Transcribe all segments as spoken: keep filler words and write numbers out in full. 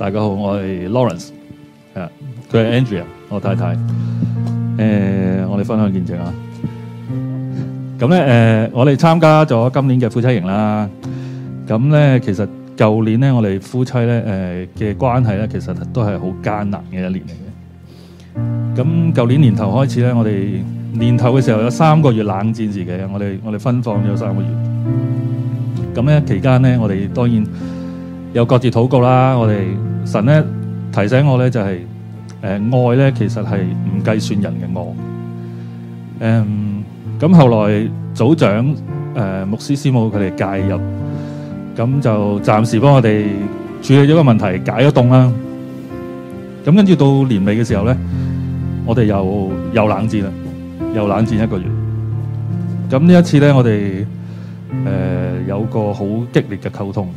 大家好，我係 Lawrence， 係啊，佢係 Andrea， 我太太。誒、呃，我哋分享見證啊。咁咧誒，我哋參加咗今年嘅夫妻營啦。咁咧，其實舊年咧，我哋夫妻咧誒嘅關係咧，其實都係好艱難嘅一年嚟嘅。咁舊年年頭開始咧，我哋年頭嘅時候有三個月冷戰自己啊，我哋我哋分放咗三個月。咁咧期間咧，我哋當然有各自禱告啦。我哋神咧提醒我咧就係、是、誒、呃、愛咧其實係唔計算人嘅惡。誒、嗯、咁後來組長誒、呃、牧師師母佢哋介入，咁就暫時幫我哋處理咗個問題，解咗凍啦。咁跟住到年尾嘅時候咧，我哋又又冷戰啦，又冷戰一個月。咁呢一次咧，我哋誒、呃、有個好激烈嘅溝通。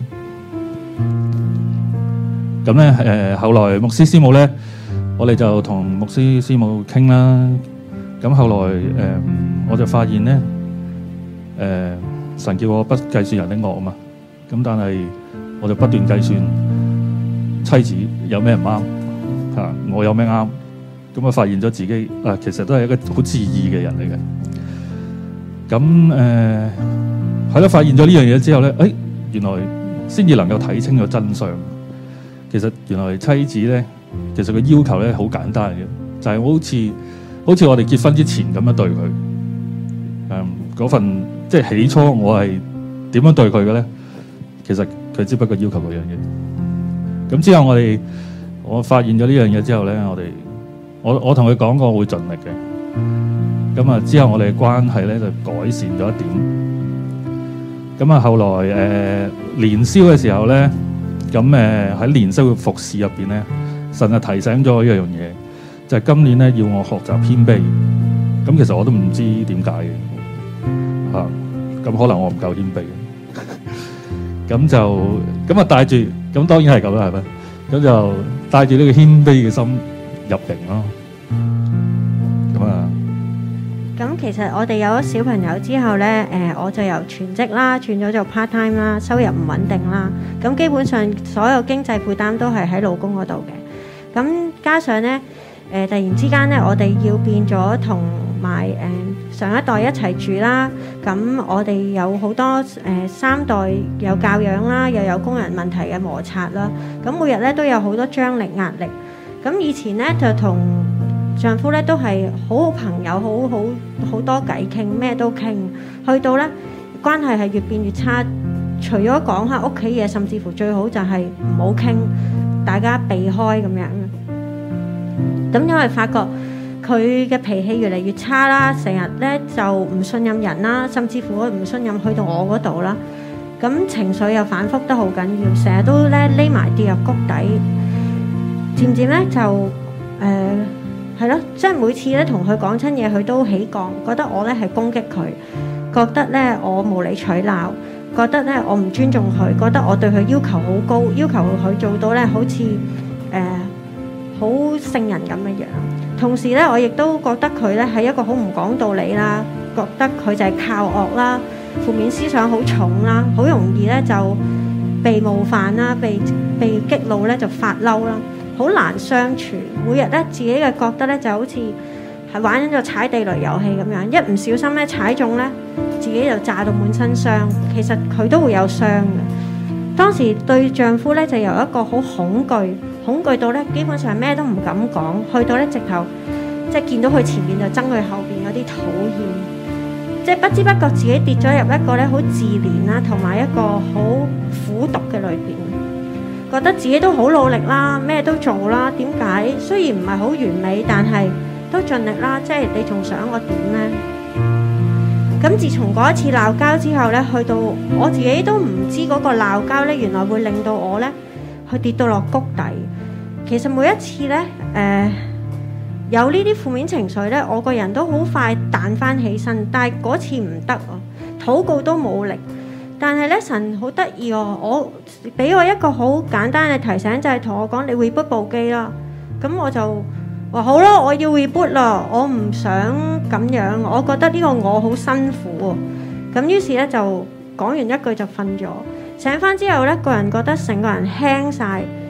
咁咧誒後來牧師師母咧，我哋就同牧師師母傾啦。咁後來誒、呃、我就發現咧，誒、呃、神叫我不計算人的惡啊嘛。咁但係我就不斷計算妻子有咩唔啱嚇，我有咩啱。咁啊發現咗自己啊，其實都係一個好自義嘅人嚟嘅。咁誒係咯，發現咗呢樣嘢之後咧，誒、哎、原來先至能夠睇清咗真相。其實原來妻子咧，其實個要求咧好簡單嘅，就係、是、好似好似我哋結婚之前咁樣對佢。誒、嗯、嗰份即係起初我係點樣對佢嘅咧？其實佢只不過要求嗰樣嘢。咁之後我哋我發現咗呢樣嘢之後咧，我哋我我同佢講過會盡力嘅。咁啊之後我哋嘅關係咧就改善咗一點。咁啊後來誒、呃、年宵嘅時候咧。咁誒喺年宵嘅服侍入邊咧，神啊提醒咗一樣嘢，就係、是、今年咧要我學習謙卑。咁其實我都唔知點解嘅嚇，咁、啊、可能我唔夠謙卑。咁就咁啊帶住，咁當然係咁啦，係咪？咁就帶住呢個謙卑嘅心入營咯。咁啊。 咁其實我哋有咗小朋友之後呢，誒、呃、我就由全職啦轉咗做 part time 啦，收入唔穩定啦。咁基本上所有經濟負擔都係喺老公嗰度嘅。咁加上呢，誒、呃、突然之間呢，我哋要變咗同埋誒上一代一齊住啦。咁我哋有好多誒、呃、三代有教養啦，又有工人問題嘅摩擦啦。咁每日呢都有好多張力壓力。咁以前呢，就同丈夫咧都係好好朋友，好好好多偈傾，咩都傾。去到咧關係係越變越差，除咗講下屋企嘢，甚至乎最好就係唔好傾，大家避開咁樣。咁因為發覺佢嘅脾氣越嚟越差啦，成日咧就唔信任人啦，甚至乎唔信任去到我嗰度啦。咁情緒又反覆得好緊要，成日都咧匿埋跌入谷底，漸漸咧就誒。呃係咯，即係每次咧同佢講親嘢，佢都起槓，覺得我咧係攻擊佢，覺得咧我無理取鬧，覺得咧我唔尊重佢，覺得我對佢要求好高，要求佢做到咧好似誒好聖人咁嘅樣。同時咧，我亦都覺得佢咧係一個好唔講道理啦，覺得佢就係靠惡啦，負面思想好重啦，好容易咧就被冒犯啦，被被激怒咧就發嬲啦。好難相處，每日咧自己嘅覺得咧就好似係玩緊個踩地雷遊戲咁樣，一唔小心咧踩中咧，自己就炸到滿身傷。其實佢都會有傷嘅。當時對丈夫咧就由一個好恐懼，恐懼到咧基本上咩都唔敢講，去到咧直頭即係見到佢前面就憎佢後邊有啲討厭，即係不知不覺自己跌咗入一個咧好自憐啦，同埋一個好苦毒嘅裏邊。覺得自己都好努力啦，咩都做啦，點解？雖然唔係好完美，但係都盡力啦。即係你仲想我點呢？咁自從嗰一次鬧交之後呢，去到我自己都唔知嗰個鬧交呢，原來會令到我呢去跌到落谷底。其實每一次呢，誒、呃、有呢啲負面情緒呢，我個人都好快彈翻起身，但係嗰次唔得啊，禱告都冇力。但係咧，神好得意喎！我俾我一個好簡單嘅提醒，就係同我講：你 reboot 部機啦。咁我就話好咯，我要 reboot 啦。我唔想咁樣，我覺得呢個我好辛苦喎。咁於是咧就講完一句就瞓咗。醒翻之後咧，個人覺得成個人輕晒，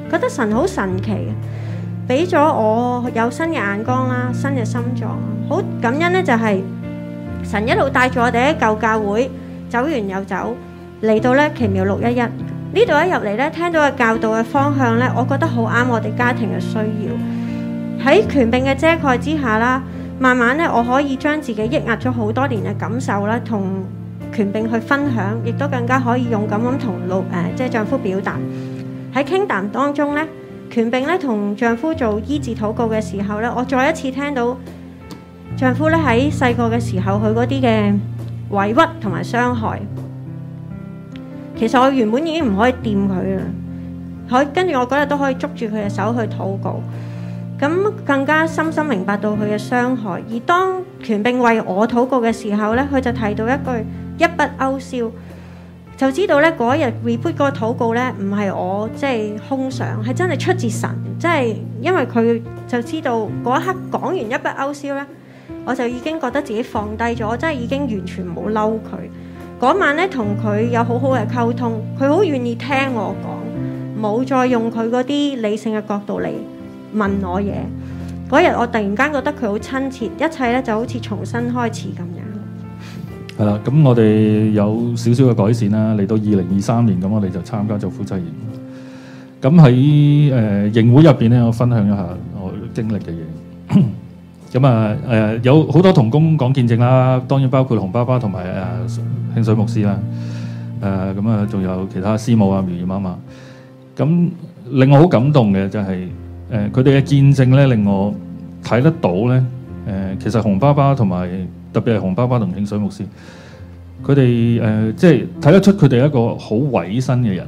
覺得神好神奇嘅，俾咗我有新嘅眼光啦，新嘅心臟。好感恩呢，就係神一路帶住我哋喺舊教會走完又走，嚟到呢奇妙六一一呢度一入嚟呢，聽到嘅教導嘅方向呢，我覺得好啱我哋家庭嘅需要。喺權柄嘅遮蓋之下啦，慢慢呢，我可以將自己抑壓咗好多年嘅感受啦，同權柄去分享，亦都更加可以勇敢咁同老誒即係丈夫表達。喺傾談當中呢，權柄咧同丈夫做醫治禱告嘅時候咧，我再一次聽到丈夫咧喺細個嘅時候佢嗰啲嘅委屈同埋傷害。其實我原本已經唔可以掂佢啦，可跟住我嗰日都可以捉住佢嘅手去禱告，咁更加深深明白到佢嘅傷害。而當權柄為我禱告嘅時候咧，佢就提到一句一筆勾銷。就知道咧嗰日 report 嗰個禱告咧，唔係我即係空想，係真係出自神。即係因為佢就知道嗰一刻講完一筆勾銷咧，我就已經覺得自己放低咗，真係已經完全冇嬲佢。嗰晚咧同佢有好好嘅溝通，佢好願意聽我講，冇再用佢嗰啲理性嘅角度嚟問我嘢。嗰日我突然間覺得佢好親切，一切咧就好似重新開始咁樣。 係啦，咁我哋有少少嘅改善啦。嚟到二零二三年，咁我哋就參加咗夫妻營。咁喺誒營會入邊咧，我分享一下我經歷嘅嘢。咁啊誒有好多同工講見證啦，當然包括洪爸爸同埋誒興水牧師啦。誒咁啊，仲有其他師母啊、苗姨媽媽。咁令我好感動嘅就係誒佢哋嘅見證咧，令我睇得到咧。誒、呃、其實洪爸爸同埋特別係洪爸爸同興水牧師，佢哋誒即係睇得出佢哋係一個好委身嘅人。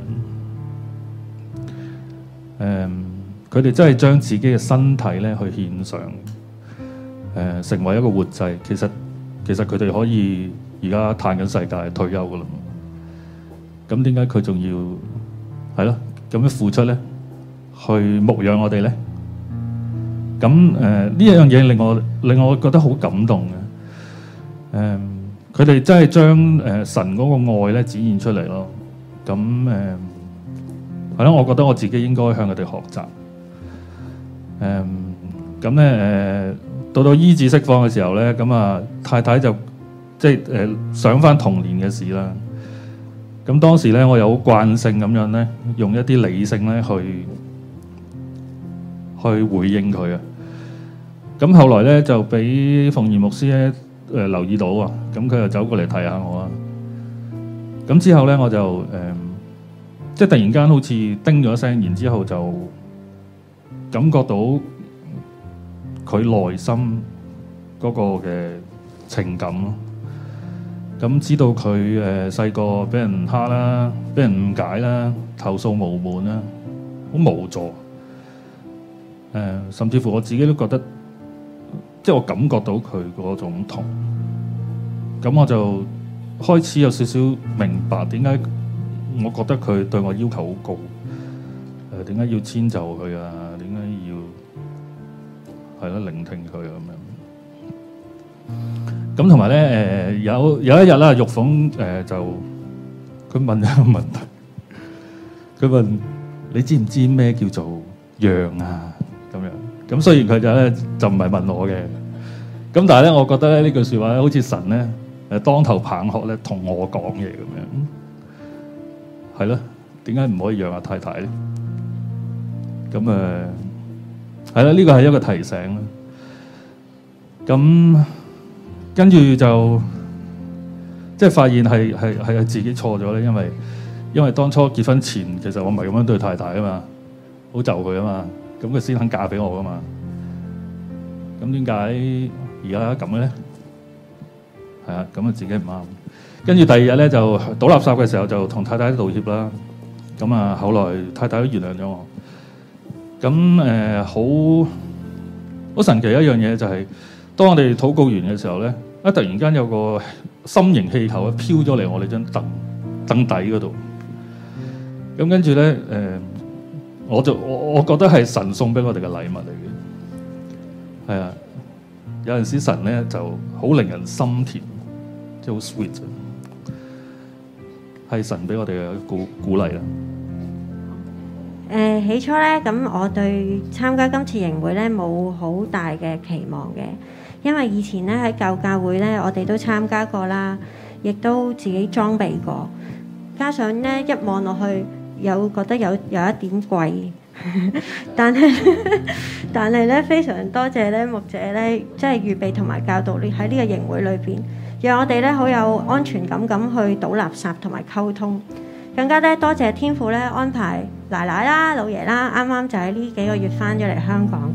誒佢哋真係將自己嘅身體咧去獻上，誒、呃、成為一個活祭。其實其實佢哋可以而家嘆緊世界退休噶啦。咁點解佢仲要係咯咁樣付出咧？去牧養我哋咧？咁誒呢一樣嘢令我令我覺得好感動嘅。誒佢哋真係將誒神嗰個愛咧展現出嚟咯。咁誒係咯，我覺得我自己應該向佢哋學習。誒咁咧誒到到醫治釋放嘅時候咧，咁啊太太就即係誒想翻童年嘅事啦。咁當時咧我有慣性咁樣咧，用一啲理性咧去去回應佢啊。咁後來咧就俾馮賢牧師咧誒留意到啊，咁佢就走過嚟睇下我啊。咁之後咧我就誒、呃、即係突然間好似叮咗一聲，然之後就感覺到佢內心嗰個嘅情感咯。咁知道佢誒細個俾人蝦啦，俾人誤解啦，投訴無門啦，好無助。誒、呃，甚至乎我自己都覺得，即係我感覺到佢嗰種痛。咁我就開始有少少明白點解我覺得佢對我要求好高。誒、呃，點解要遷就佢啊？點解要係咯聆聽佢咁樣？咁同埋咧，誒有有一日啦，玉鳳誒就佢問一個問題，佢問你知唔知咩叫做讓啊？咁樣咁雖然佢就咧就唔係問我嘅，咁但係咧，我覺得咧呢句説話咧，好似神咧誒當頭棒喝咧，同我講嘢咁樣，係咯？點解唔可以讓阿太太咧？咁誒係啦，呢個係一個提醒啦。咁。跟住就即係發現係係係自己錯咗咧，因為因為當初結婚前其實我唔係咁樣對太太啊嘛，好就佢啊嘛，咁佢先肯嫁俾我噶嘛。咁點解而家咁嘅咧？係啊，咁啊自己唔啱。跟住第二日咧就倒垃圾嘅時候就同太太道歉啦。咁啊後來太太都原諒咗我。咁誒好好神奇一樣嘢就係、是。當我哋禱告完嘅時候咧，啊突然間有個心形氣球啊飄咗嚟我哋張凳凳底嗰度，咁跟住咧誒，我就我我覺得係神送俾我哋嘅禮物嚟嘅，係啊，有陣時神咧就好令人心甜，即係好 sweet，係神俾我哋嘅鼓鼓勵啦。 誒起初咧，咁我對參加今次營會咧冇好大嘅期望嘅，因為以前咧喺舊教會咧，我哋都參加過啦，亦都自己裝備過，加上咧一望落去有覺得有有一點貴，但係但係咧非常多謝咧牧者咧，即係預備同埋教導你喺呢個營會裏邊，讓我哋咧好有安全感咁去倒垃圾同埋溝通。更加咧多謝天父咧安排奶奶啦、老爺啦，啱啱就喺呢幾個月翻咗嚟香港，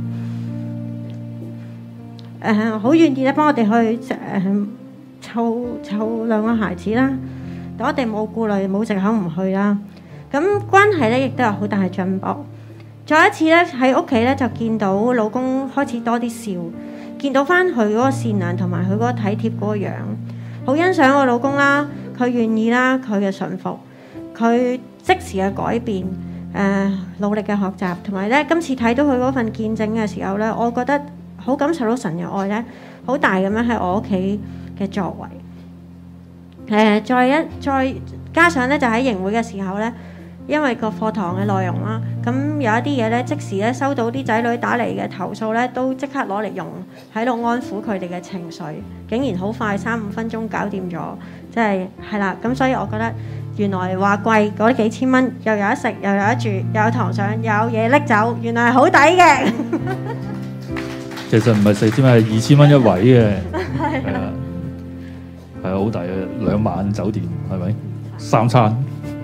誒好願意咧幫我哋去誒湊湊兩個孩子啦，我哋冇顧慮冇藉口唔去啦。咁關係咧亦都有好大嘅進步。再一次咧喺屋企咧就見到老公開始多啲笑，見到翻佢嗰個善良同埋佢嗰個體貼嗰個樣，好欣賞我老公啦，佢願意啦，佢嘅順服。佢即時嘅改變，誒、呃、努力嘅學習，同埋咧今次睇到佢嗰份見證嘅時候咧，我覺得好感受到神嘅愛咧，好大咁樣喺我屋企嘅作為。誒、呃、再一再加上咧，就喺營會嘅時候咧，因為個課堂嘅內容啦，咁有一啲嘢咧，即時咧收到啲仔女打嚟嘅投訴咧，都即刻攞嚟用喺度安撫佢哋嘅情緒，竟然好快三五分鐘搞掂咗，即係係啦。咁所以我覺得。原來話貴嗰幾千蚊，又有得食，又有得住，又有堂上，又有嘢拎走，原來係好抵嘅。 其實唔係四千蚊，係二千蚊一位嘅，係啊，係啊，好抵嘅，兩晚酒店係咪？三餐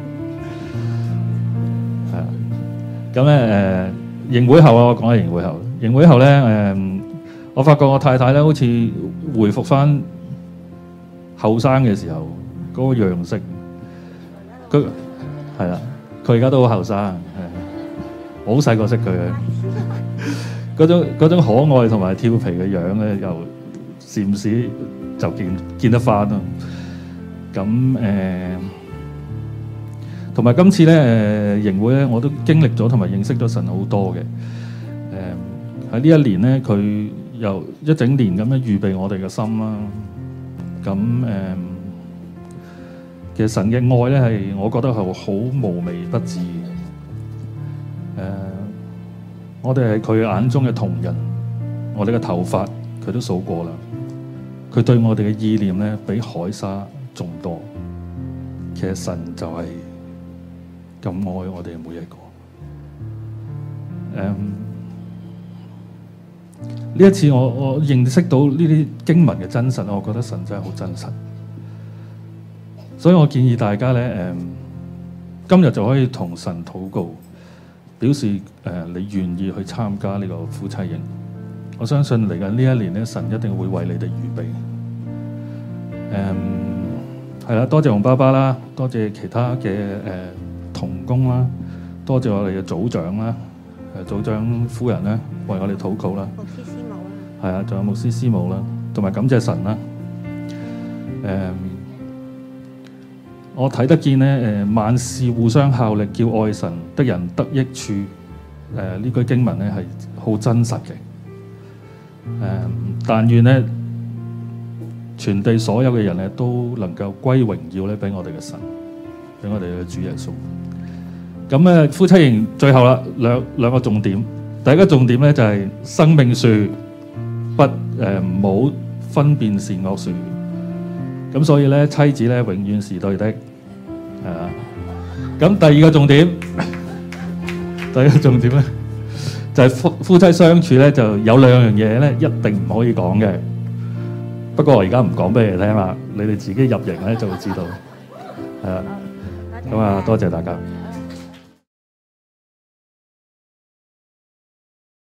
係啊。咁咧誒，營會後啊，我講下營會後。營會後咧誒，我發覺我太太咧好似回復翻後生嘅時候嗰個樣式。佢係啦，佢而家都好後生，係我好細個識佢嘅，嗰種嗰種可愛同埋調皮嘅樣咧，又時唔時就見見得翻咯。咁誒，同埋今次咧誒營會咧，我都經歷咗同埋認識咗神好多嘅。誒喺呢一年咧，佢又一整年咁樣預備我哋嘅心啦。咁誒。其實神嘅愛咧係，我覺得係好無微不至嘅。誒、呃，我哋係佢眼中嘅瞳人，我哋嘅頭髮佢都數過啦。佢對我哋嘅意念咧，比海沙仲多。其實神就係咁愛我哋每一個。誒、呃，呢一次我我認識到呢啲經文嘅真實，我覺得神真係好真實。所以我建議大家咧，誒、呃，今日就可以同神禱告，表示誒、呃、你願意去參加呢個夫妻營。我相信嚟緊呢一年咧，神一定會為你哋預備。誒、呃，係啦，多謝洪爸爸啦，多謝其他嘅誒、呃、同工啦，多謝我哋嘅組長啦，誒組長夫人啦，為我哋禱告啦。 牧師師母啦， 係啊，仲有牧師師母啦，同埋感謝神啦。誒、呃。我睇得見咧，誒萬事互相效力，叫愛神的人得益處。誒、呃、呢句經文咧係好真實嘅。誒、呃，但願咧全地所有嘅人咧都能夠歸榮耀咧俾我哋嘅神，俾我哋嘅主耶穌。咁咧夫妻營最後啦，兩兩個重點。第一個重點咧就係、是、生命樹不誒唔好分辨善惡樹。咁所以咧妻子咧永遠是對的。係啊，咁第二個重點，第二個重點咧，就係、是、夫夫妻相處咧，就有兩樣嘢咧，一定唔可以講嘅。不過我而家唔講俾你聽啦，你哋自己入營咧就會知道。係啊，咁啊，多謝大家。